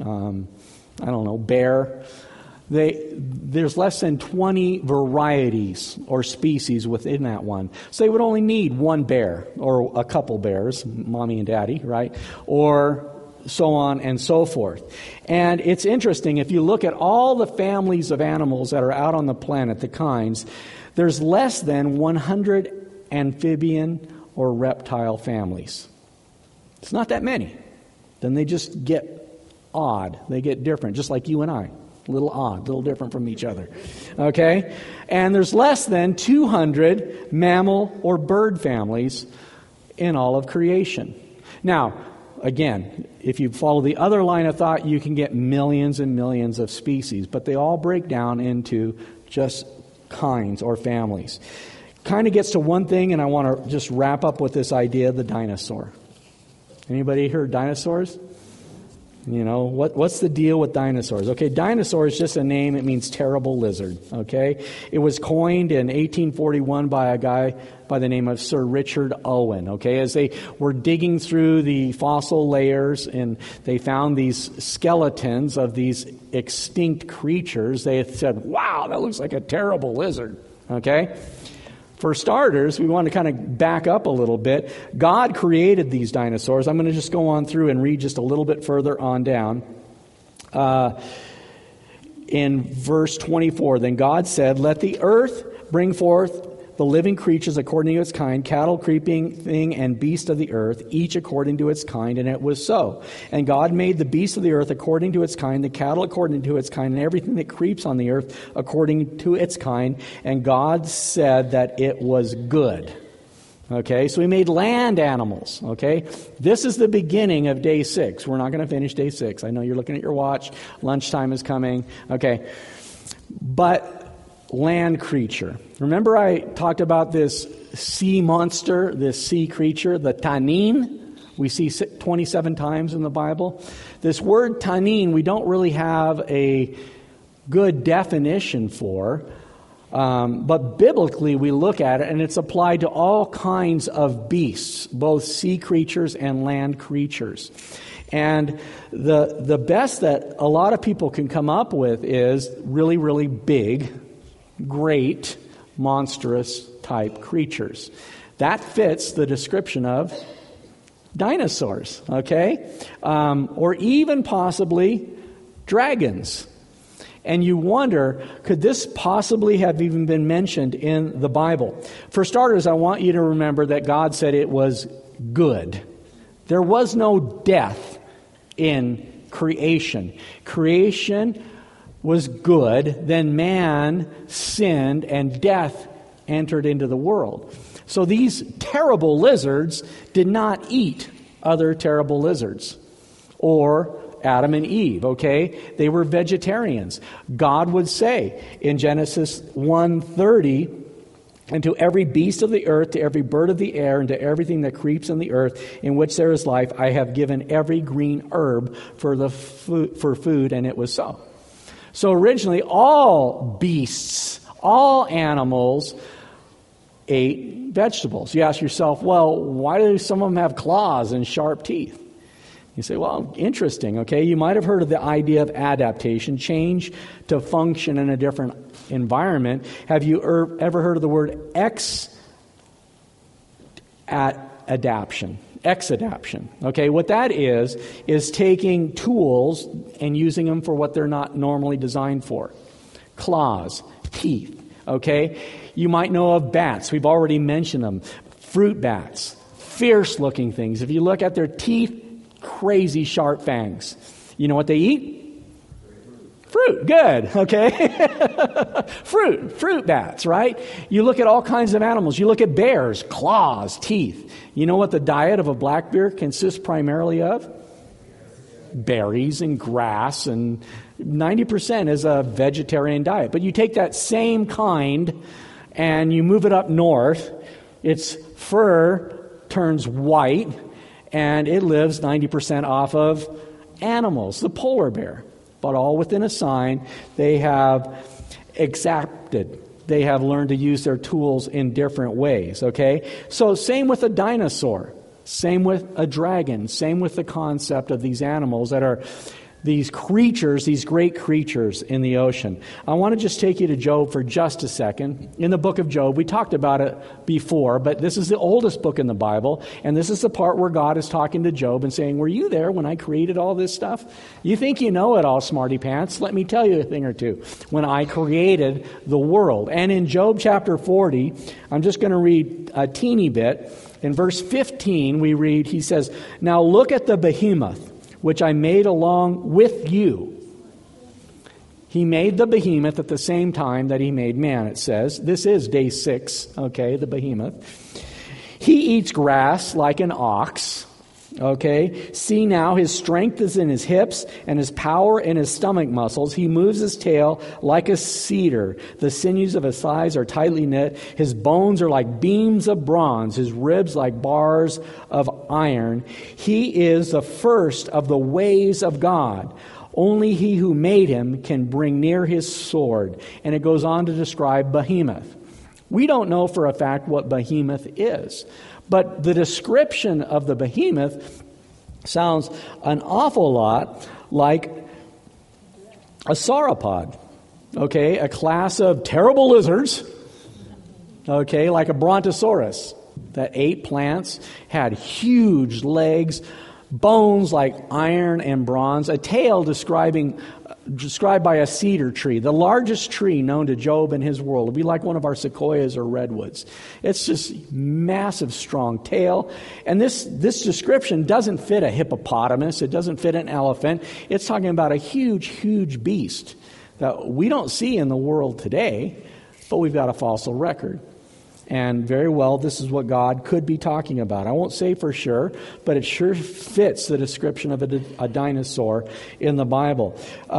[SPEAKER 2] bear, there's less than 20 varieties or species within that one. So they would only need one bear or a couple bears, mommy and daddy, right? Or so on and so forth. And it's interesting, if you look at all the families of animals that are out on the planet, the kinds, there's less than 100 amphibian or reptile families. It's not that many. Then they just get odd. They get different, just like you and I. A little odd, a little different from each other. Okay? And there's less than 200 mammal or bird families in all of creation. Now, again, if you follow the other line of thought, you can get millions and millions of species, but they all break down into just kinds or families. Kind of gets to one thing, and I want to just wrap up with this idea of the dinosaur. Anybody heard dinosaurs? You know, what's the deal with dinosaurs? Okay, dinosaur is just a name. It means terrible lizard, okay? It was coined in 1841 by a guy by the name of Sir Richard Owen, okay? As they were digging through the fossil layers and they found these skeletons of these extinct creatures, they said, wow, that looks like a terrible lizard, okay? For starters, we want to kind of back up a little bit. God created these dinosaurs. I'm going to just go on through and read just a little bit further on down. In verse 24, then God said, let the earth bring forth the living creatures according to its kind, cattle, creeping thing, and beast of the earth, each according to its kind, and it was so. And God made the beast of the earth according to its kind, the cattle according to its kind, and everything that creeps on the earth according to its kind. And God said that it was good. Okay, so he made land animals. Okay, this is the beginning of day 6. We're not going to finish day 6. I know you're looking at your watch. Lunchtime is coming. Okay, but land creature. Remember I talked about this sea monster, this sea creature, the Tanin? We see 27 times in the Bible. This word Tanin, we don't really have a good definition for, but biblically we look at it and it's applied to all kinds of beasts, both sea creatures and land creatures. And the best that a lot of people can come up with is really, really big, great, monstrous type creatures. That fits the description of dinosaurs, okay? Or even possibly dragons. And you wonder, could this possibly have even been mentioned in the Bible? For starters, I want you to remember that God said it was good. There was no death in creation. Creation was good, then man sinned and death entered into the world. So these terrible lizards did not eat other terrible lizards or Adam and Eve, okay? They were vegetarians. God would say in Genesis 1:30, and to every beast of the earth, to every bird of the air, and to everything that creeps on the earth in which there is life, I have given every green herb for food, and it was so. So originally, all beasts, all animals ate vegetables. You ask yourself, well, why do some of them have claws and sharp teeth? You say, well, interesting, okay? You might have heard of the idea of adaptation, change to function in a different environment. Have you ever heard of the word exadaptation? Exadaptation. Okay, what that is taking tools and using them for what they're not normally designed for. Claws, teeth. Okay, you might know of bats. We've already mentioned them. Fruit bats, fierce-looking things. If you look at their teeth, crazy sharp fangs. You know what they eat? Fruit. Good. Okay. Fruit bats, right? You look at all kinds of animals. You look at bears, claws, teeth. You know what the diet of a black bear consists primarily of? Berries and grass, and 90% is a vegetarian diet. But you take that same kind and you move it up north, its fur turns white, and it lives 90% off of animals, the polar bear. But all within a sign, they have exacted. They have learned to use their tools in different ways, okay? So same with a dinosaur. Same with a dragon. Same with the concept of these animals that are these creatures, these great creatures in the ocean. I want to just take you to Job for just a second. In the book of Job, we talked about it before, but this is the oldest book in the Bible, and this is the part where God is talking to Job and saying, were you there when I created all this stuff? You think you know it all, smarty pants. Let me tell you a thing or two. When I created the world. And in Job chapter 40, I'm just going to read a teeny bit. In verse 15, we read, he says, now look at the behemoth, which I made along with you. He made the behemoth at the same time that he made man, it says. This is day 6, okay, the behemoth. He eats grass like an ox. Okay, see now, his strength is in his hips and his power in his stomach muscles. He moves his tail like a cedar. The sinews of his thighs are tightly knit. His bones are like beams of bronze, his ribs like bars of iron. He is the first of the ways of God. Only he who made him can bring near his sword. And it goes on to describe Behemoth. We don't know for a fact what Behemoth is. But the description of the behemoth sounds an awful lot like a sauropod, okay, a class of terrible lizards, okay, like a brontosaurus that ate plants, had huge legs, bones like iron and bronze, a tail described by a cedar tree, the largest tree known to Job and his world. It'd be like one of our sequoias or redwoods. It's just massive, strong tail. And this description doesn't fit a hippopotamus. It doesn't fit an elephant. It's talking about a huge, huge beast that we don't see in the world today, but we've got a fossil record. And very well, this is what God could be talking about. I won't say for sure, but it sure fits the description of a dinosaur in the Bible.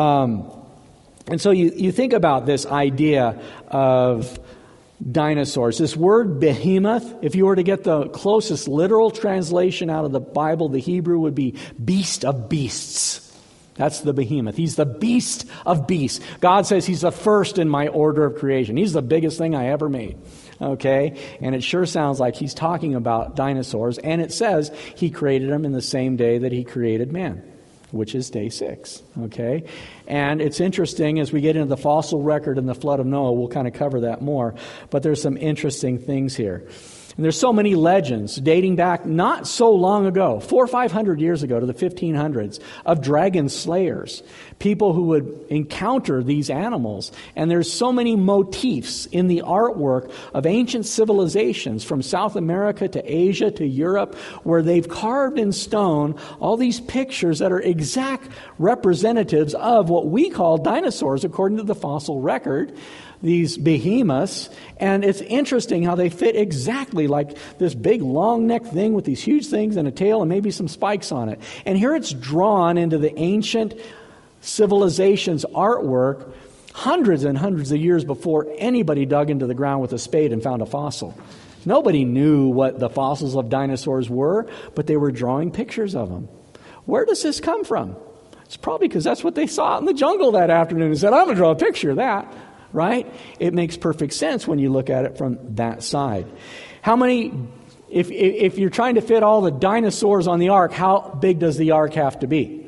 [SPEAKER 2] And so you think about this idea of dinosaurs. This word behemoth, if you were to get the closest literal translation out of the Bible, the Hebrew would be beast of beasts. That's the behemoth. He's the beast of beasts. God says he's the first in my order of creation. He's the biggest thing I ever made. Okay? And it sure sounds like he's talking about dinosaurs. And it says he created them in the same day that he created man, which is day 6. Okay? And it's interesting as we get into the fossil record and the flood of Noah, we'll kind of cover that more. But there's some interesting things here. And there's so many legends dating back not so long ago, 400 or 500 years ago to the 1500s, of dragon slayers, people who would encounter these animals. And there's so many motifs in the artwork of ancient civilizations from South America to Asia to Europe, where they've carved in stone all these pictures that are exact representatives of what we call dinosaurs according to the fossil record. These behemoths, and it's interesting how they fit exactly like this big long neck thing with these huge things and a tail and maybe some spikes on it. And here it's drawn into the ancient civilization's artwork hundreds and hundreds of years before anybody dug into the ground with a spade and found a fossil. Nobody knew what the fossils of dinosaurs were, but they were drawing pictures of them. Where does this come from? It's probably because that's what they saw out in the jungle that afternoon and said, I'm going to draw a picture of that. Right? It makes perfect sense when you look at it from that side. How many, if you're trying to fit all the dinosaurs on the ark, how big does the ark have to be?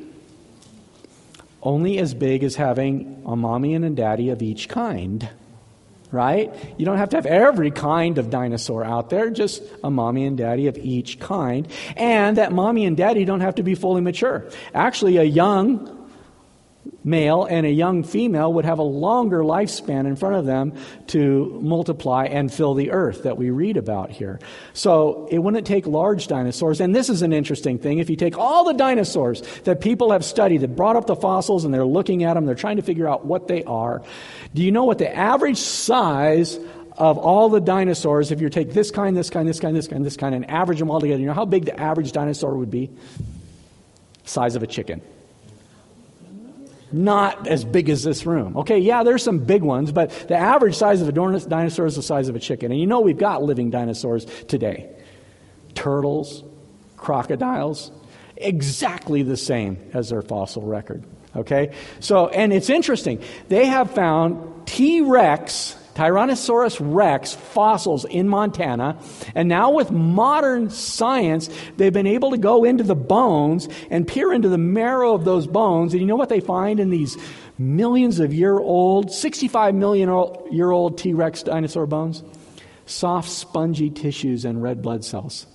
[SPEAKER 2] Only as big as having a mommy and a daddy of each kind. Right? You don't have to have every kind of dinosaur out there, just a mommy and daddy of each kind. And that mommy and daddy don't have to be fully mature. Actually, a young male and a young female would have a longer lifespan in front of them to multiply and fill the earth that we read about here. So it wouldn't take large dinosaurs. And this is an interesting thing. If you take all the dinosaurs that people have studied, that brought up the fossils and they're looking at them, they're trying to figure out what they are. Do you know what the average size of all the dinosaurs, if you take this kind, this kind, this kind, this kind, this kind, and average them all together, you know how big the average dinosaur would be? Size of a chicken. Not as big as this room. Okay, yeah, there's some big ones, but the average size of a dinosaur is the size of a chicken. And you know we've got living dinosaurs today. Turtles, crocodiles, exactly the same as their fossil record. Okay? So, and it's interesting. They have found T-Rex, Tyrannosaurus rex fossils in Montana, and now with modern science, they've been able to go into the bones and peer into the marrow of those bones, and you know what they find in these millions of year old, 65 million year old T-Rex dinosaur bones? Soft, spongy tissues and red blood cells.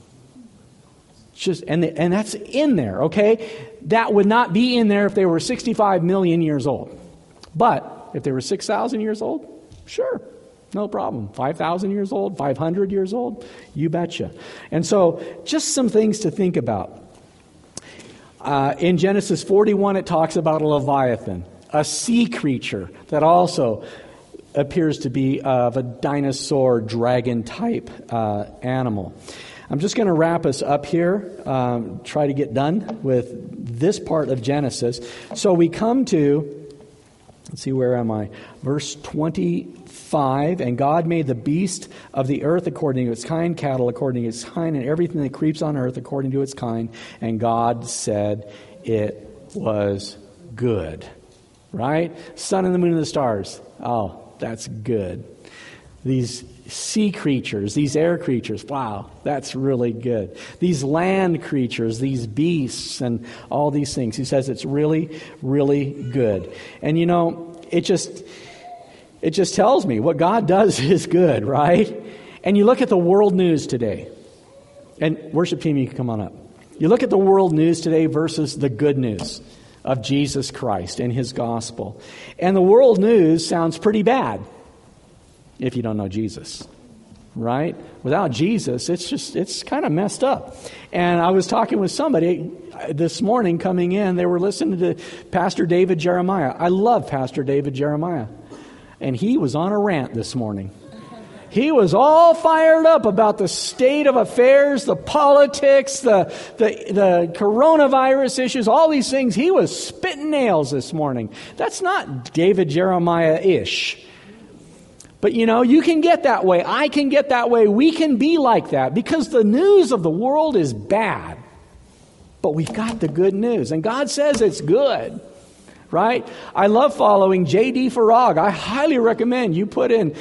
[SPEAKER 2] And that's in there, okay? That would not be in there if they were 65 million years old. But if they were 6,000 years old, sure, no problem. 5,000 years old, 500 years old, you betcha. And so just some things to think about. In Genesis 41, it talks about a leviathan, a sea creature that also appears to be of a dinosaur dragon type animal. I'm just going to wrap us up here, try to get done with this part of Genesis. So we come to, let's see, where am I? Verse 25, and God made the beast of the earth according to its kind, cattle according to its kind, and everything that creeps on earth according to its kind. And God said it was good. Right? Sun and the moon and the stars. Oh, that's good. These sea creatures, these air creatures, wow, that's really good. These land creatures, these beasts, and all these things. He says it's really, really good. And you know, it just tells me what God does is good, right? And you look at the world news today, and worship team, you can come on up. You look at the world news today versus the good news of Jesus Christ and His gospel. And the world news sounds pretty bad if you don't know Jesus, right? Without Jesus, it's kind of messed up. And I was talking with somebody this morning coming in. They were listening to Pastor David Jeremiah. I love Pastor David Jeremiah. And he was on a rant this morning. He was all fired up about the state of affairs, the politics, the coronavirus issues, all these things. He was spitting nails this morning. That's not David Jeremiah-ish. But you know, you can get that way. I can get that way. We can be like that because the news of the world is bad. But we've got the good news. And God says it's good. Right? I love following J.D. Farag. I highly recommend you put in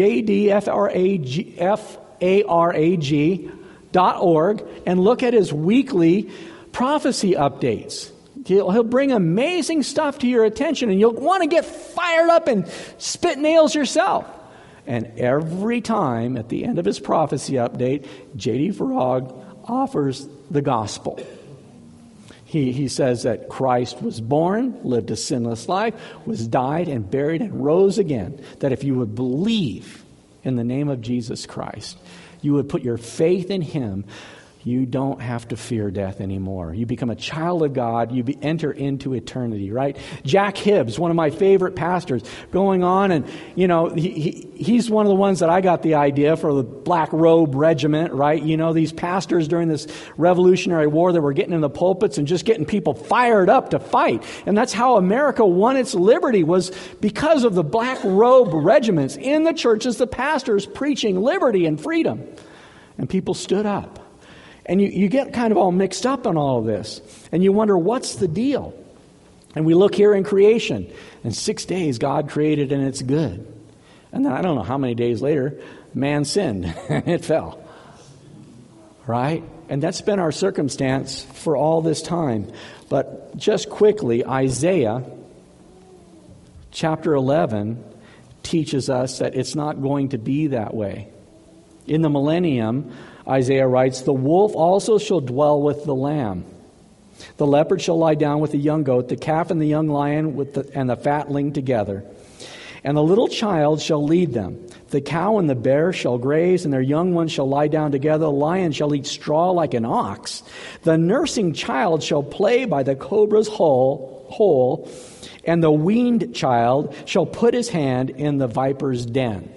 [SPEAKER 2] jdfarag.org and look at his weekly prophecy updates. He'll bring amazing stuff to your attention, and you'll want to get fired up and spit nails yourself. And every time at the end of his prophecy update, J.D. Farag offers the gospel. He says that Christ was born, lived a sinless life, was died and buried and rose again. That if you would believe in the name of Jesus Christ, you would put your faith in Him, you don't have to fear death anymore. You become a child of God. You enter into eternity, right? Jack Hibbs, one of my favorite pastors, going on, and you know, he's one of the ones that I got the idea for the Black Robe Regiment, right? You know, these pastors during this Revolutionary War that were getting in the pulpits and just getting people fired up to fight. And that's how America won its liberty, was because of the Black Robe regiments in the churches, the pastors preaching liberty and freedom. And people stood up. And you get kind of all mixed up on all of this. And you wonder, what's the deal? And we look here in creation. In 6 days, God created and it's good. And then I don't know how many days later, man sinned and it fell. Right? And that's been our circumstance for all this time. But just quickly, Isaiah chapter 11 teaches us that it's not going to be that way. In the millennium, Isaiah writes, "The wolf also shall dwell with the lamb. The leopard shall lie down with the young goat, the calf and the young lion and the fatling together. And the little child shall lead them. The cow and the bear shall graze, and their young ones shall lie down together. The lion shall eat straw like an ox. The nursing child shall play by the cobra's hole, and the weaned child shall put his hand in the viper's den."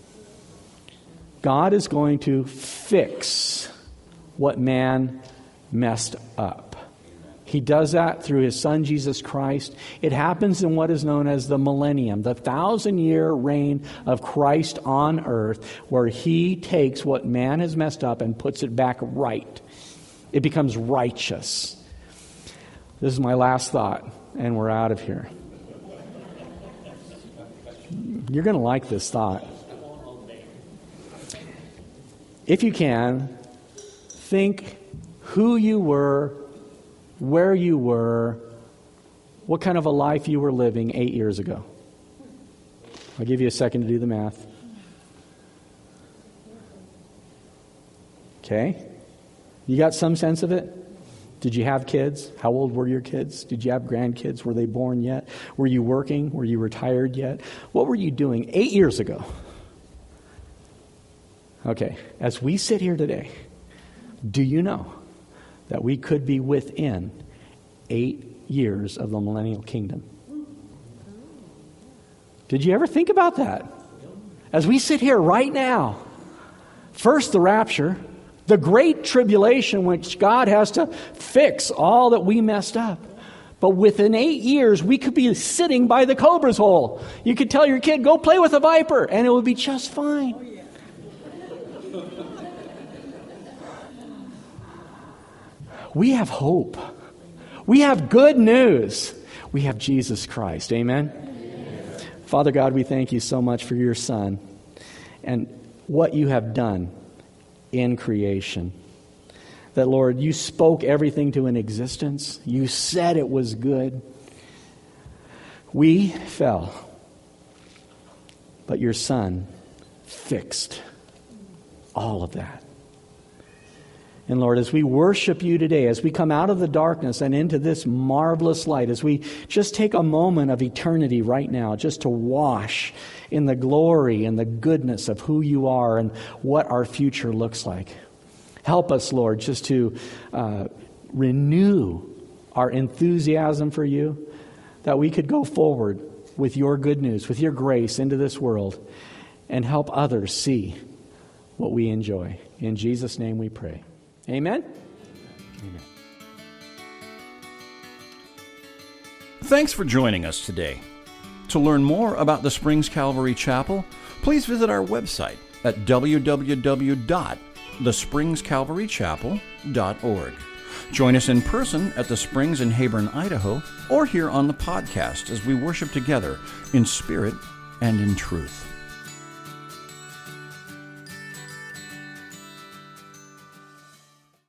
[SPEAKER 2] God is going to fix what man messed up. He does that through His Son, Jesus Christ. It happens in what is known as the millennium, the 1,000-year reign of Christ on earth, where He takes what man has messed up and puts it back right. It becomes righteous. This is my last thought, and we're out of here. You're going to like this thought. If you can, think who you were, where you were, what kind of a life you were living 8 years ago. I'll give you a second to do the math. Okay? You got some sense of it? Did you have kids? How old were your kids? Did you have grandkids? Were they born yet? Were you working? Were you retired yet? What were you doing 8 years ago? Okay, as we sit here today, do you know that we could be within 8 years of the millennial kingdom? Did you ever think about that? As we sit here right now, first the rapture, The great tribulation, which God has to fix all that we messed up. But within 8 years, we could be sitting by the cobra's hole. You could tell your kid, go play with a viper, and it would be just fine. We have hope. We have good news. We have Jesus Christ. Amen? Father God, we thank you so much for your Son and what you have done in creation. That, Lord, you spoke everything to an existence. You said it was good. We fell, but your Son fixed all of that. And Lord, as we worship you today, as we come out of the darkness and into this marvelous light, as we just take a moment of eternity right now, just to wash in the glory and the goodness of who you are and what our future looks like. Help us, Lord, just to renew our enthusiasm for you, that we could go forward with your good news, with your grace into this world, and help others see what we enjoy. In Jesus' name we pray. Amen? Amen.
[SPEAKER 1] Thanks for joining us today. To learn more about the Springs Calvary Chapel, please visit our website at www.thespringscalvarychapel.org. Join us in person at the Springs in Heyburn, Idaho, or here on the podcast as we worship together in spirit and in truth.